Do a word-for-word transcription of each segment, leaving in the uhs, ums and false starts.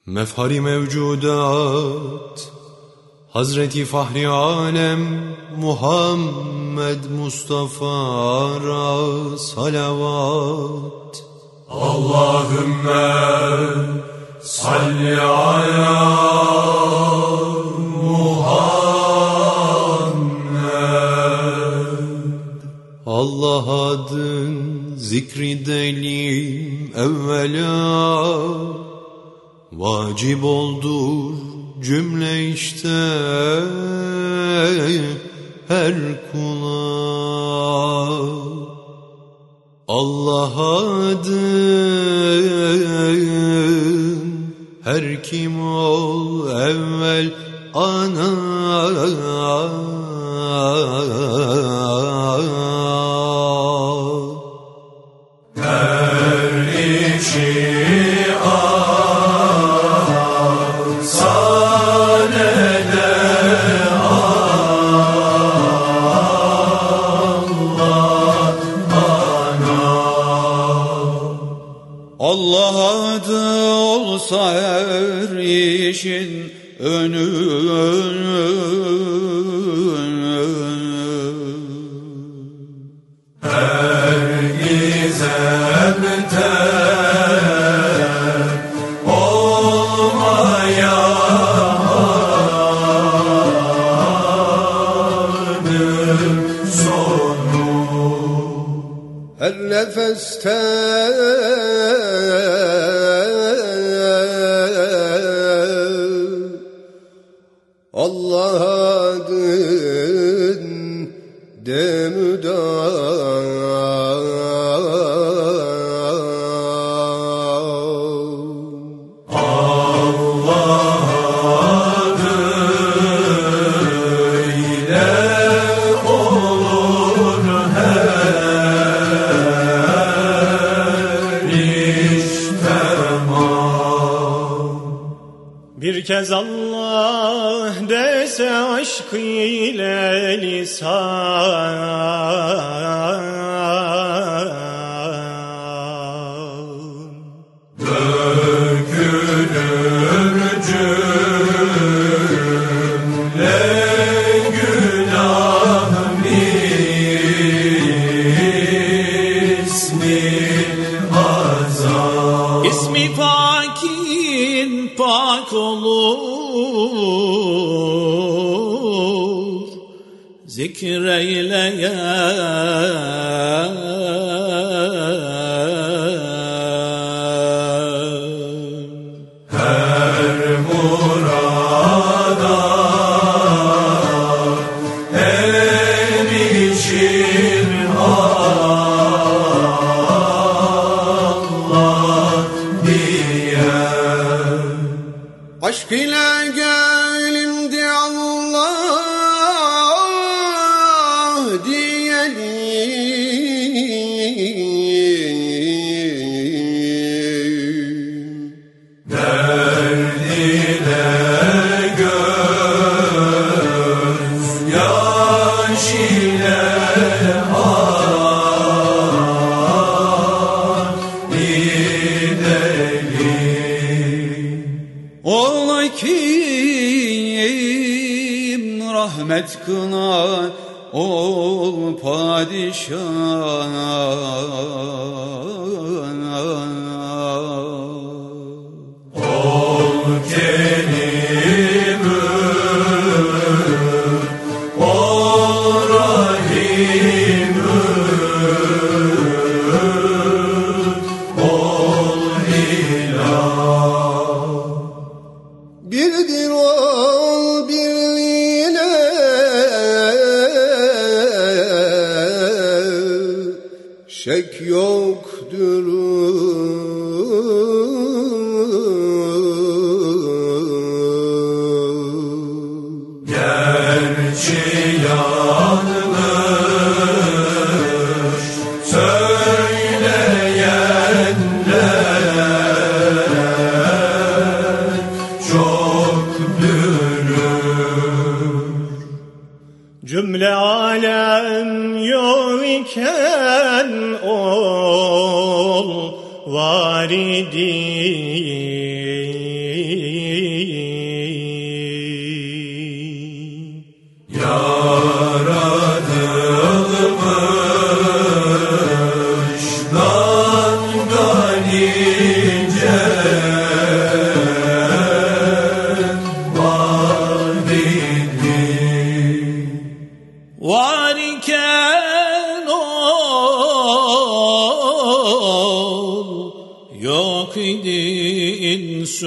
Mefhari mevcudat Hazreti Fahri Alem Muhammed Mustafa'ra salavat. Allahümme salli ala Muhammed. Allah adın zikredelim evvela, vacip oldur cümle işte her kula. Allah adın her kim ol evvel ana. Her işi Allah adı olsa her işin önü, her gizemde olmayanın sonu, her nefeste Allah adın demüdan. Allah adıyla olur her iş tamam. Bir kez Allah dese aşk ile lisan, dökülür cümle günah Bismillah'azam. İsmi pakin pak olur, zikreyleyen Her murada erişir Allah diyen. aşk ile gelindi Allah diyelim. Derd ile göz yaş ile ah gidelim. Ola kim rahmet kılar ol padişah. Ol kerimü, ol rahimü, ol ilah. Birdir ol birliğine, şek yoktur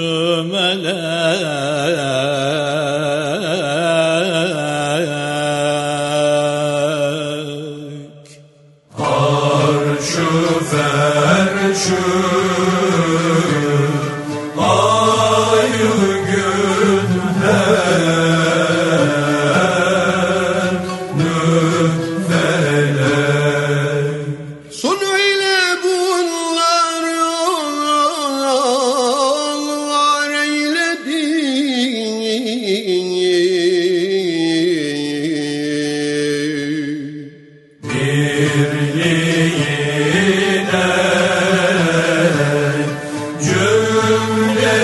melek. Arş-ı ferş-ü ay-ı gün her nüfelek. Sun ile bunlar var eyledi. Birliğine cümle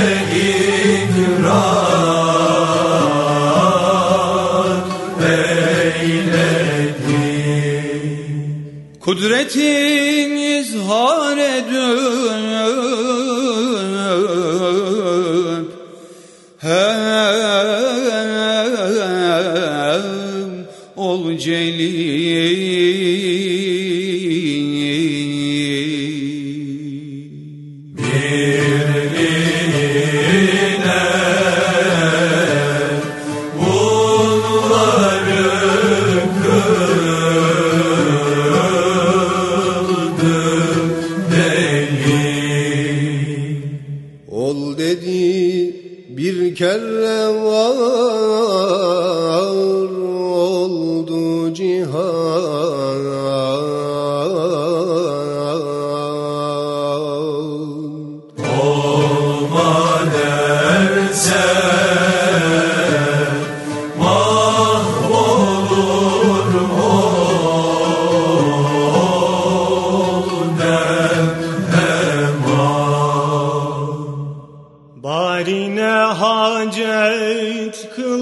ikrar eyledi. Kudretin izhar edip hem ol celil. Birliğine bunları kıldı delil. Ol dedi bir kere var oldu cihan. Olma derse mahvolur ol der hemen. Barine hacet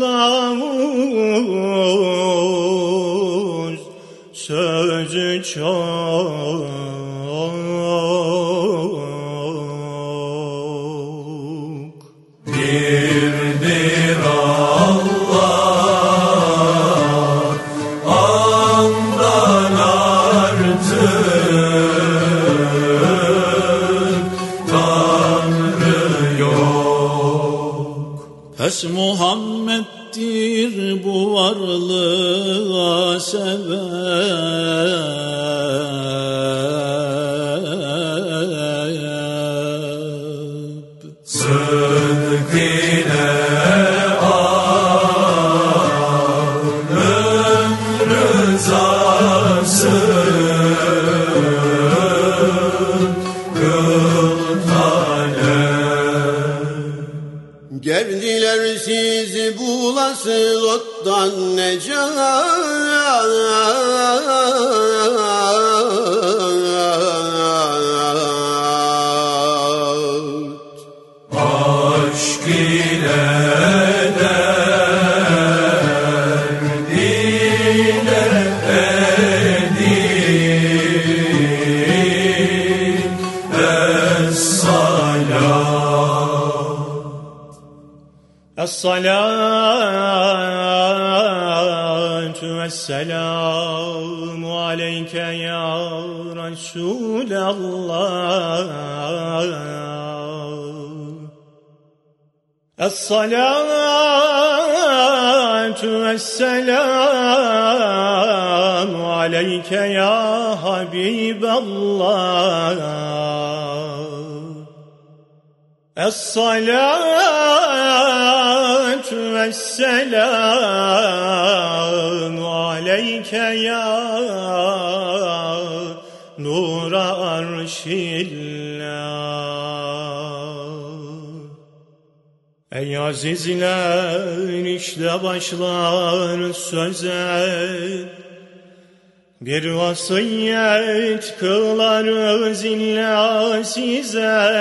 kılavuz, sözü çok. Birdir Allah, andan artık Tanrı yok. Pes Muhammed'dir bu varlığa sebep. Sıdk ile alın rızası kıl talep. Geldiler sizi bulasın ottan necat. Aşk ile derd ile edin es-salat. Es-salatu vesselamu aleyke ya Resulallah. Es-salatu vesselamu aleyke ya Habiballah. Es-salatu vesselamu aleyke ya Nur-a arşillah. Ey azizler, işte başlar söze, bir vasiyet kılarız illa size.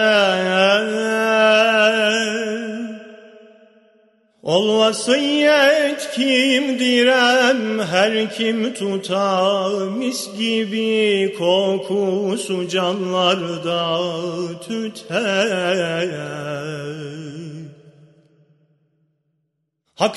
Ol vasiyet kim direm, her kim tutar, mis gibi kokusu canlarda tüter. Hak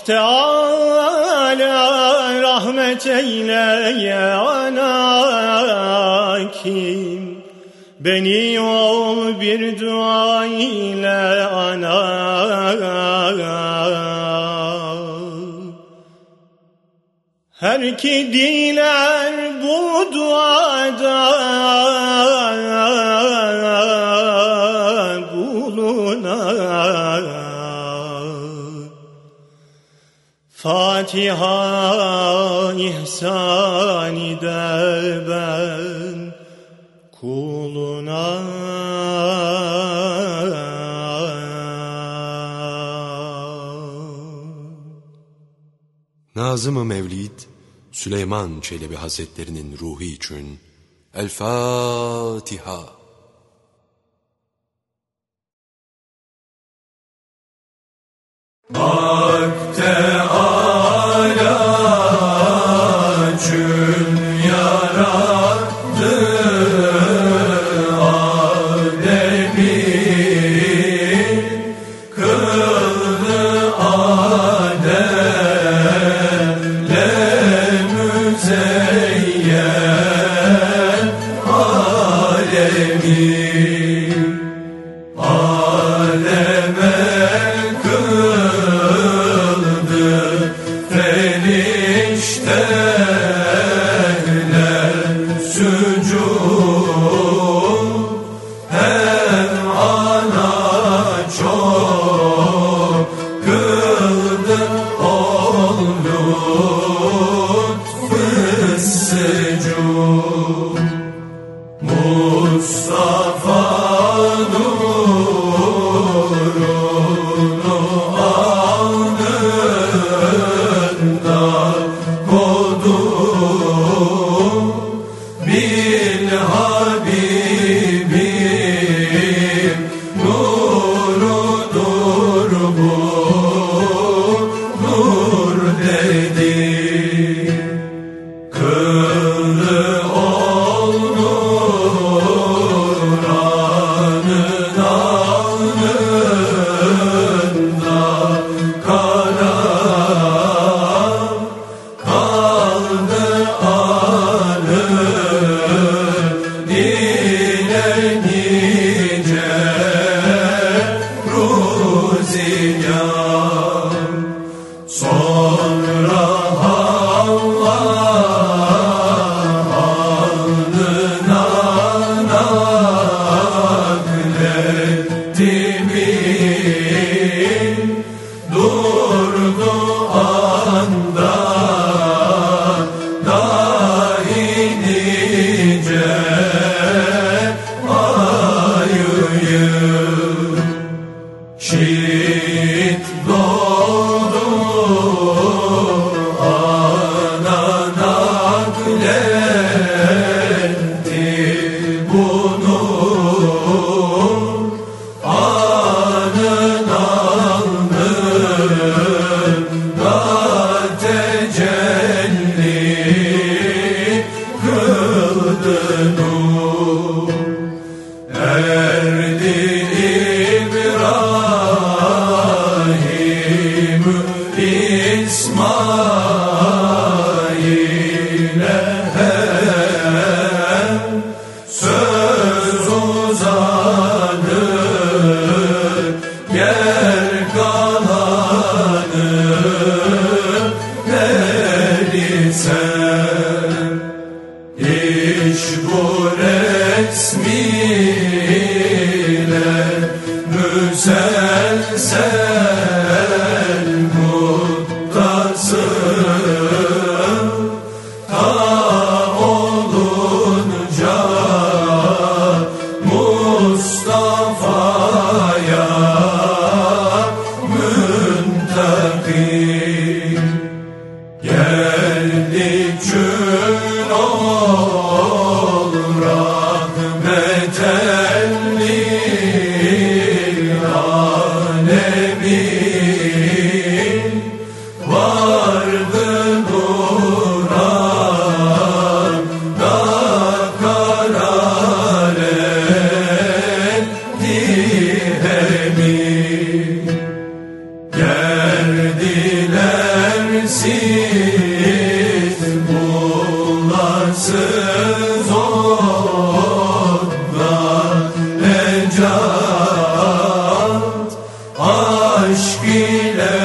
Teâlâ rahmet eyle ya ana kim, beni ol bir dua ile ana. Her ki diler bu duada bulunar. Fatiha ihsan eder ben kuluna. Nazım-ı Mevlid Süleyman Çelebi Hazretlerinin ruhu için El Fatiha. Hak Teâlâ cün yarattı alemi, kıldı Adem'le müzeyyen alemi. Aleme ferişteler sucud, hem ana çok kıldı ol lütfü secud. Mustafa nurunu alnında kodu, bil Habibim nurudur bu nur dedi. Kıldı ol Nuran'ın alnında kara, kaldı alın ile nice ruziyan. Sonra Allah alnına nakletti min, durdu anda dahi nice ayıyı. Şehit doğdu ana nakletti bunu, anın alnında tecelli kıldı nur. Erdi İbrahim İsmail'e hem söz uzanır, yer kalanı verirsen. İş bu resmiyle müselsel muttasın, ta olunca Mustafa'ya müntakil. Geldi kün ol rahmeten lil alemin, vardı Nuran'da karar etti emin. Geldiler siz bulasız otlar aşk ile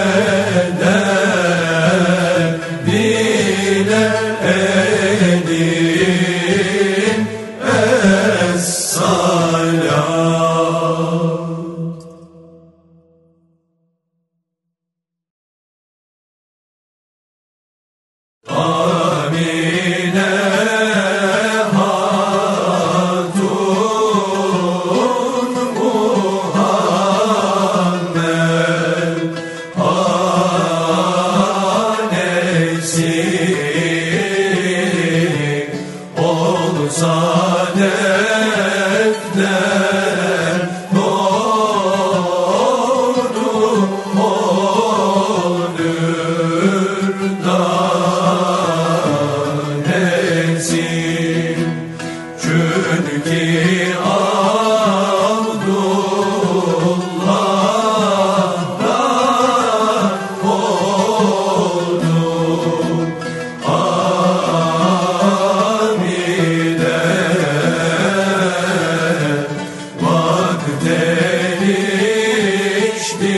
derdine edin es-salat. Amine Hatun Muhammed annesi olsa defter doğdu olur da çünkü Abdullah'dan oldu Amine vakit erişti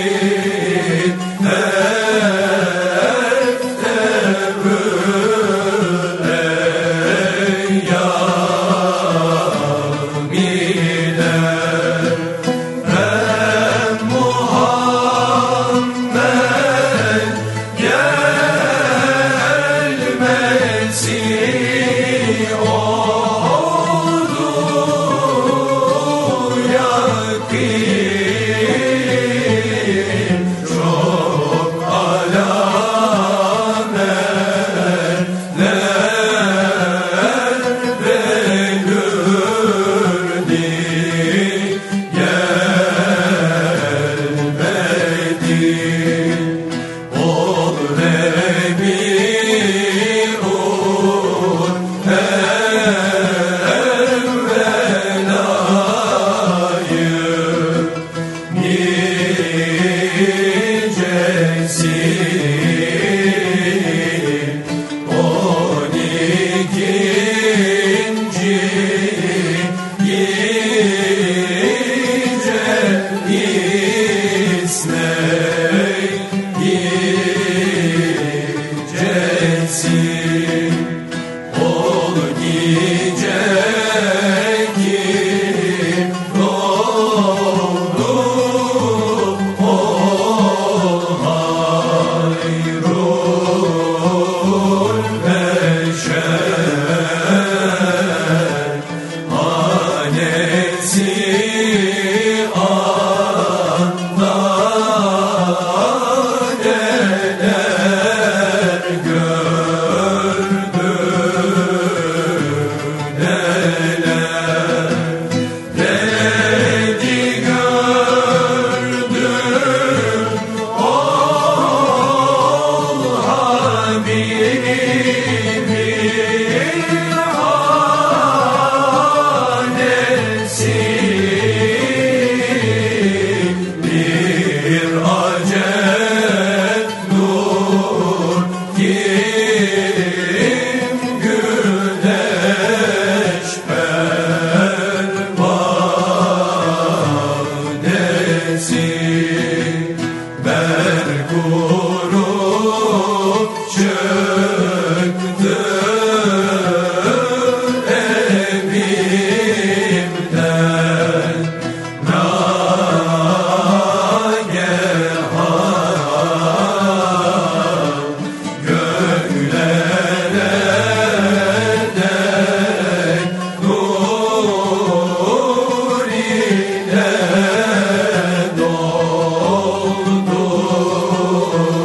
doldu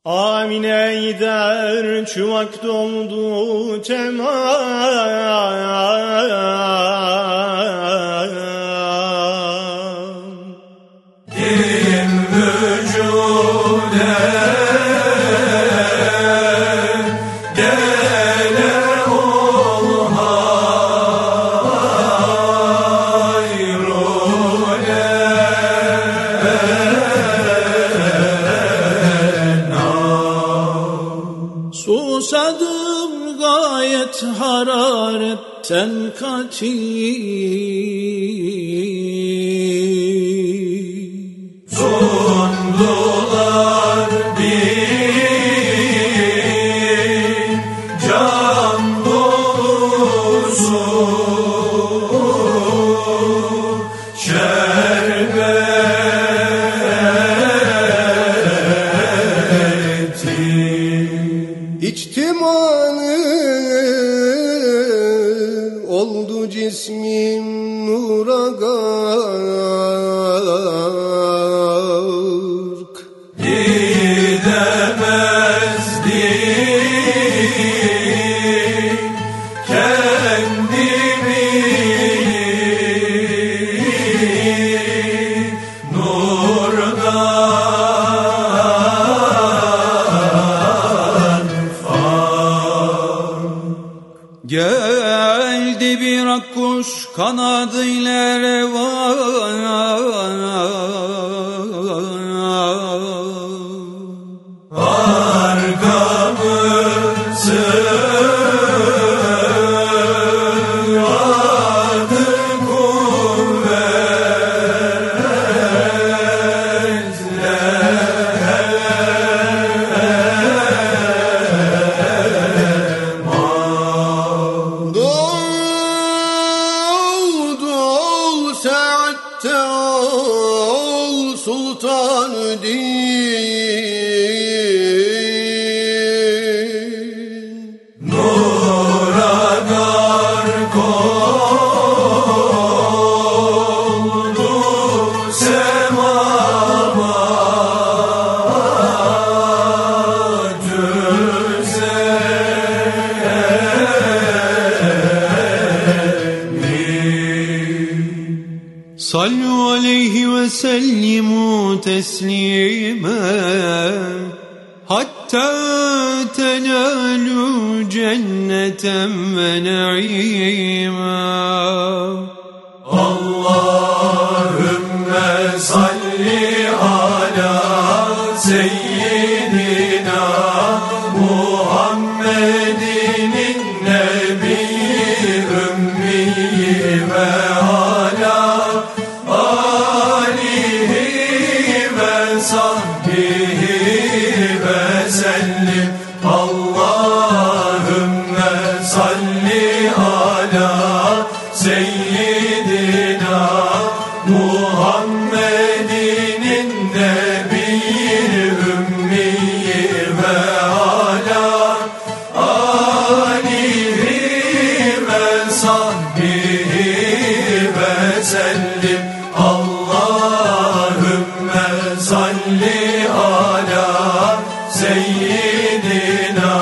Amine gider çuvak doldu temam. Kim vücude gele ol hayrule. Susadım gayet hararetten kati. Sundular bir can dolusu şerbeti. İçtimanı oldu cismim nura gark. Gidemezdim kendimi nurdan Geldi bir akkuş kanadıyla revan. arkamı sığadı Doğdu ol saatte ol sultan din. nura gark oldu semama Sallu aleyhi ve sellimu teslimen hatta tenalu cenneten ve naima. Allahümme salli ala seyyidina Muhammedinin nebiyyi ümmiyi ve ala alihi ve sahbihi ve sellim. Allahümme salli ala seyyidina Muhammedinin nebiyyi ümmiyi ve ala alihi ve sahbihi ve sellim. Allahümme salli ala seyyidina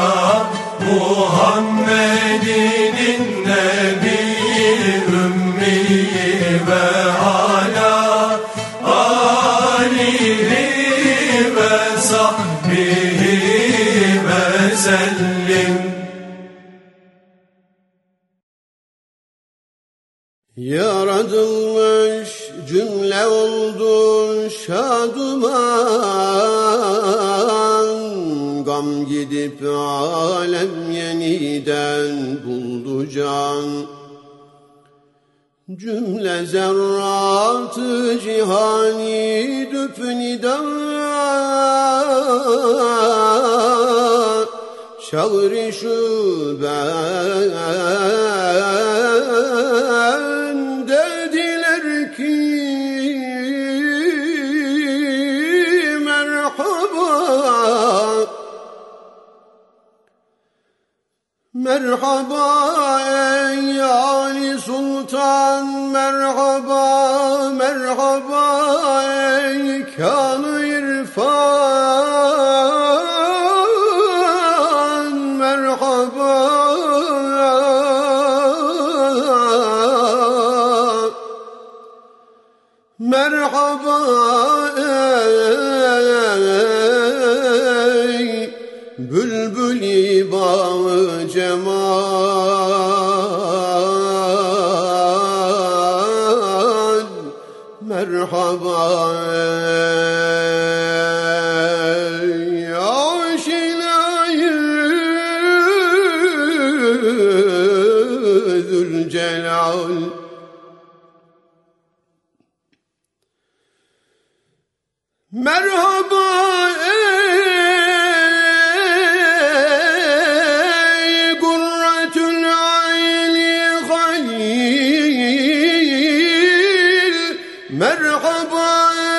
Muhammedinin nebiyyi ümmiyi ve ala alihi ve sahbihi ve sellim. Yaratılmış cümle oldu şaduman. Gam gidip alem yeniden buldu can. Cümle zerratı cihani düfnidan. Şağri şuben dediler ki merhaba. Merhaba ey Ali Sultan, merhaba, merhaba ey Kan-ı İrfan. merhaba ey bülbül-i bağı cemal, merhaba ey aşinayı Zülcelal. Merhaba ey gurretül ayni halil, merhaba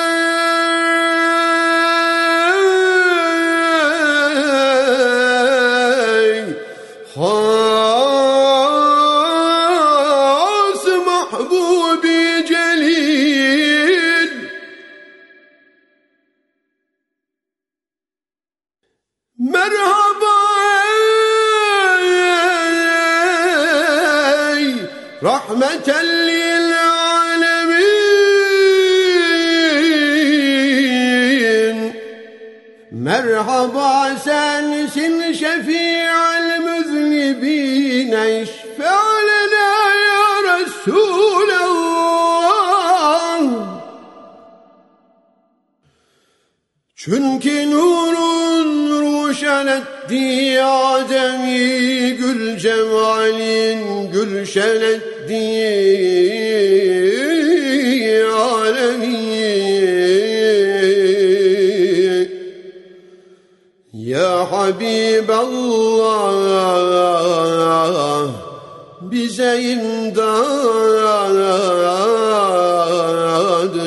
ey has mahbubi celil. Merhaba ey rahmeten lil alemin, merhaba sensin şefi'al müznibine, işfe' lena ya Resulallah. Çünkü nurun ruşen etti Adem'i, gül cemalin gülşen etti alemi. Ya Habiballah bize imdad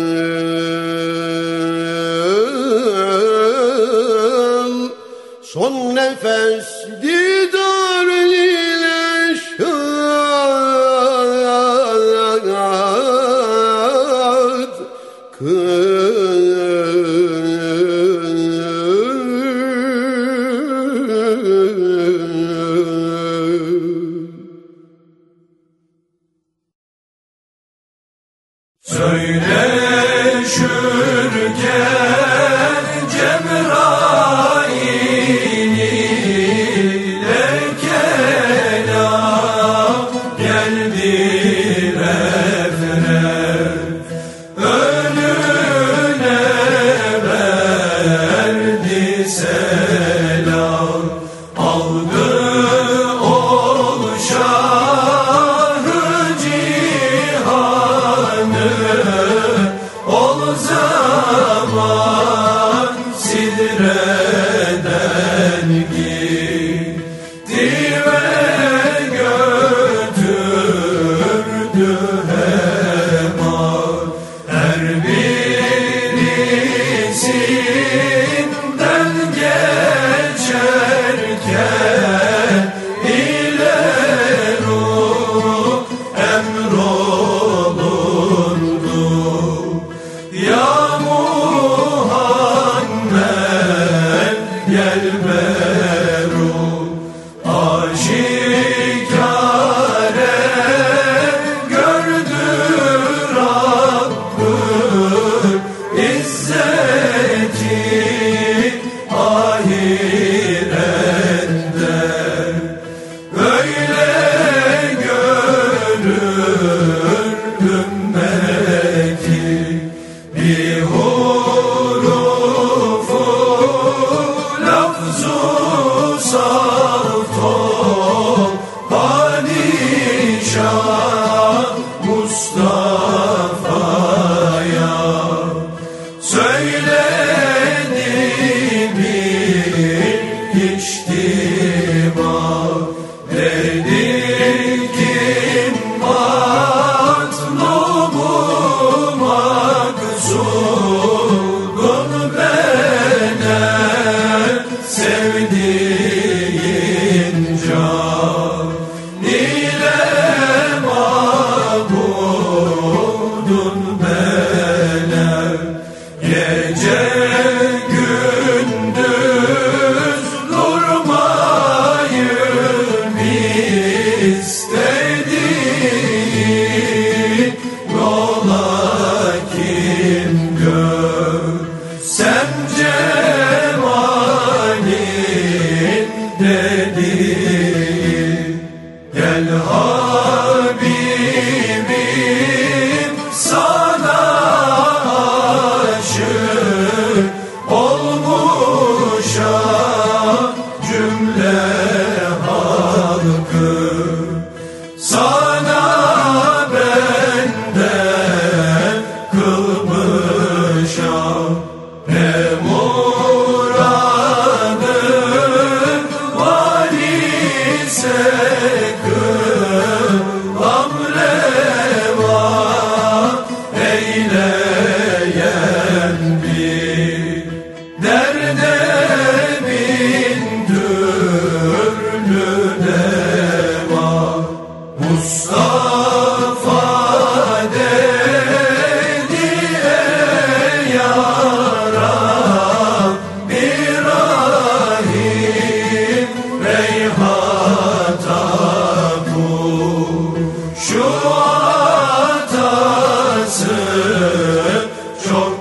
kıl, son nefes didar ile şad kıl. Söyleşürken Cebrail ile kelam geldi refref, önüne verdi selam, aldı ol şahı cihanı, ol zaman siz eyleyen bir derde bin türlü deva. Mustafa dedi ey ya Rabbi Rahim, Reyhata bu şu atası çok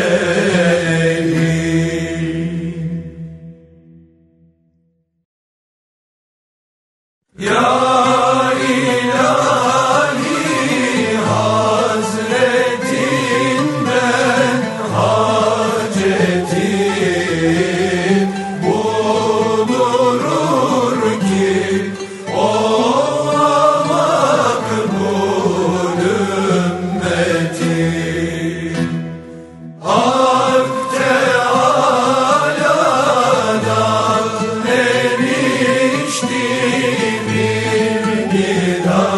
kerim. Ya ilahi hazretinden hacetim bulurur ki olmak makbul ümmetim. Hak Teâlâ'dan erişti bir nida.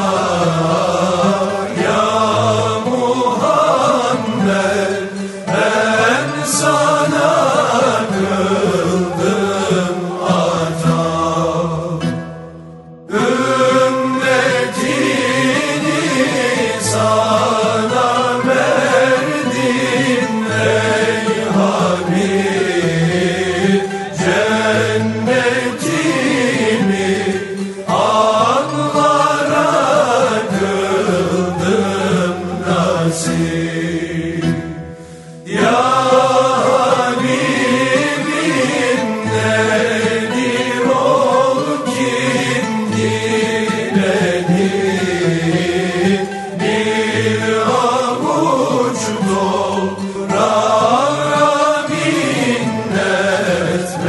Ya Muhammed, ben sana kıldım ata. Ümmetini sana verdim ey Habib. Cennetimi anlara kıldım nasip. Ya Habibim, nedir ol kim diledir, bir avuç toprağa minnet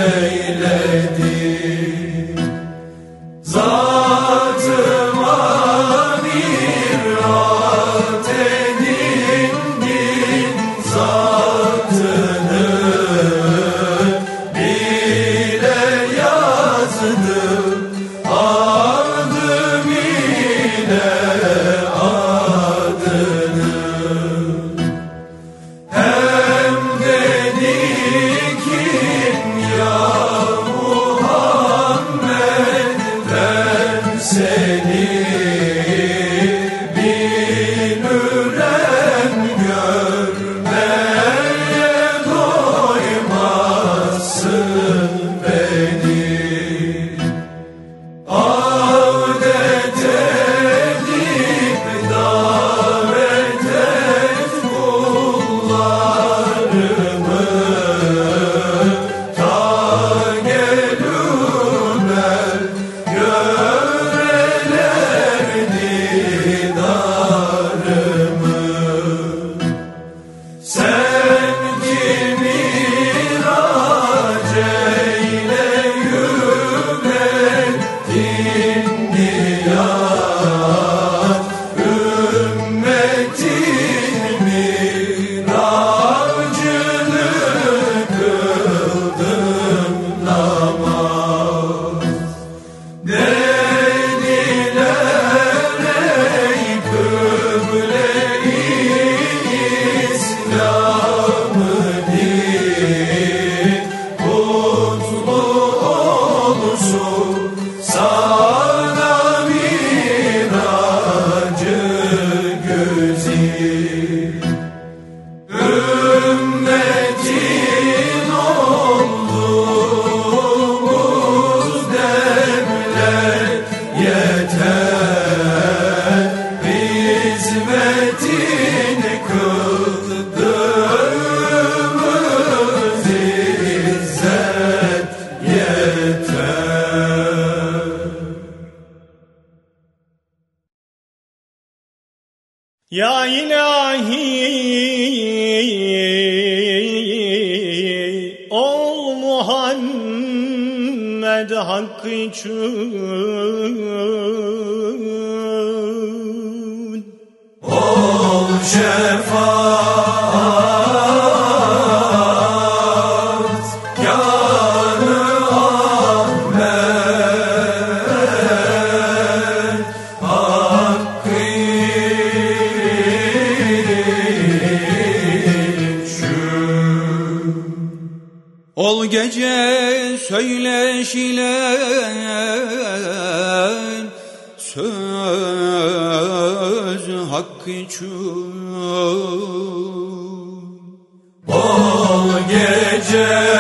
meyledir. Zatıma mirat edindin zatını, bile yazdım adım ile adını. Hem dedikin ya Muhammed, ben seni bilürem, görmeye doymazsın beni. Adet edip davet et kullarımı, ta gelürler göreler didarımı. Sen ki mirac eyle yüklettin niyat, ümmetin miracını kıldım namaz. Dediler ey kıble-i İslam'ı din, kutlu olsun sana miracı güzin. Ümmetin olduğumuz devlet yeter, hizmetini kıldığımız izzet yeter. Ya ilahi ol Muhammed hakkı için. Ol şefaat kâr-ı Ahmet, hakkı Ol gece söyleşilen söz hakkı için. Ol gece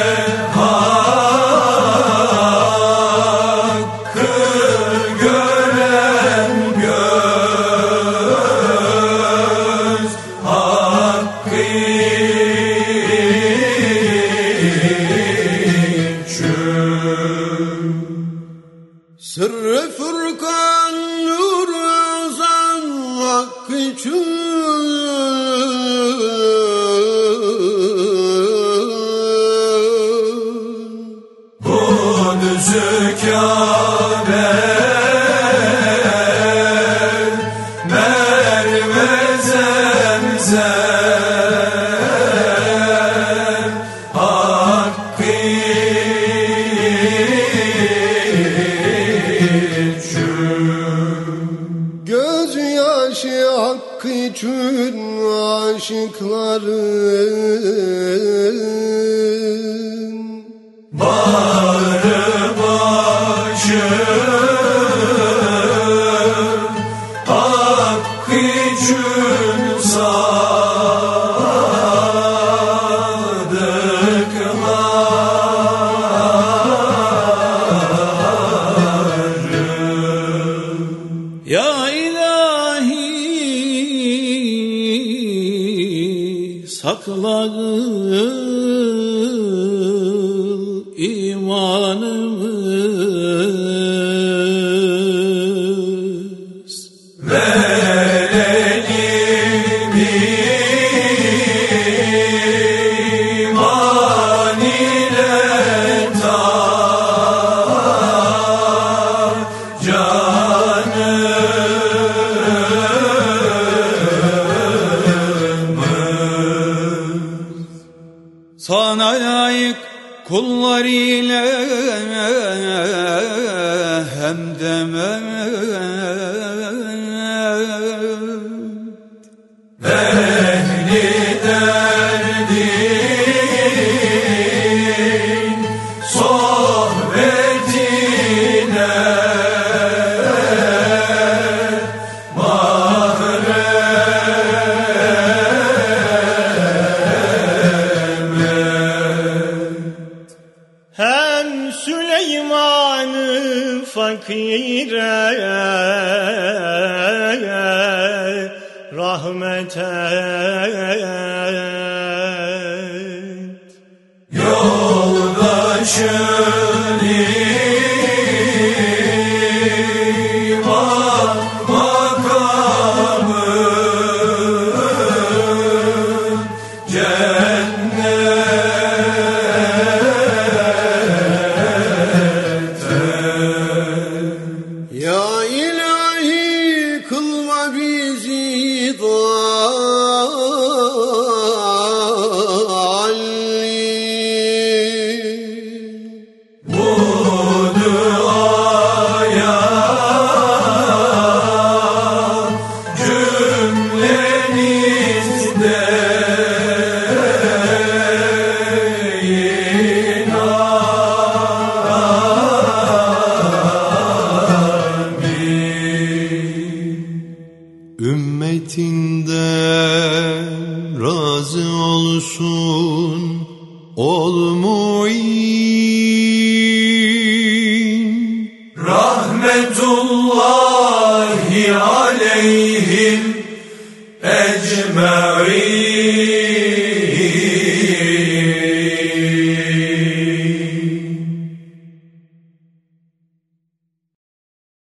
Sırrı Furkan nur azan hakkı için. Kudüs-ü Kâbe Merve Zemzem hakkı Gözyaşı hakkı için aşıkların bağrı başı hakkı için sadıklar. Ya ilahi sakla imanımız. Verelim iman ile Sana layık kullar ile hemdeme ehli derdin sohbetine Hem Süleyman'ı fakire rahmet et. Yoldaşın iman makamı Ya ilahi kılma bizi dallin. Bu duaya cümlenizde Ümmetinden razı olsun ol mu'in. Rahmetullahi aleyhim ecma'in.